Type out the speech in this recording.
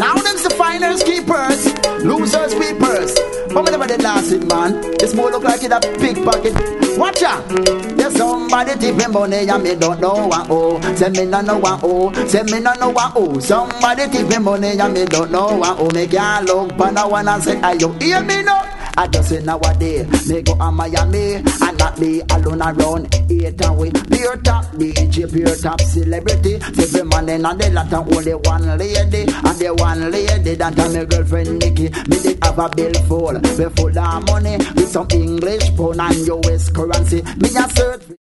Now them's the finals keepers, losers peepers. But whenever they last it, man, this more look like it a pickpocket. Watch out! There's somebody tipping money and me don't know what oh. Say me no know what oh. Say me no know what oh. Somebody tipping money and me don't know what oh. Me can't look but no one and say I you hear me no. I just say nowadays, me go to Miami and not be alone around 8 and we pure top DJ, pure top celebrity. Every man in the lot and only one lady, and the one lady that my girlfriend Nikki. Me did have a bill full of money with some English pound and US currency. Me a search.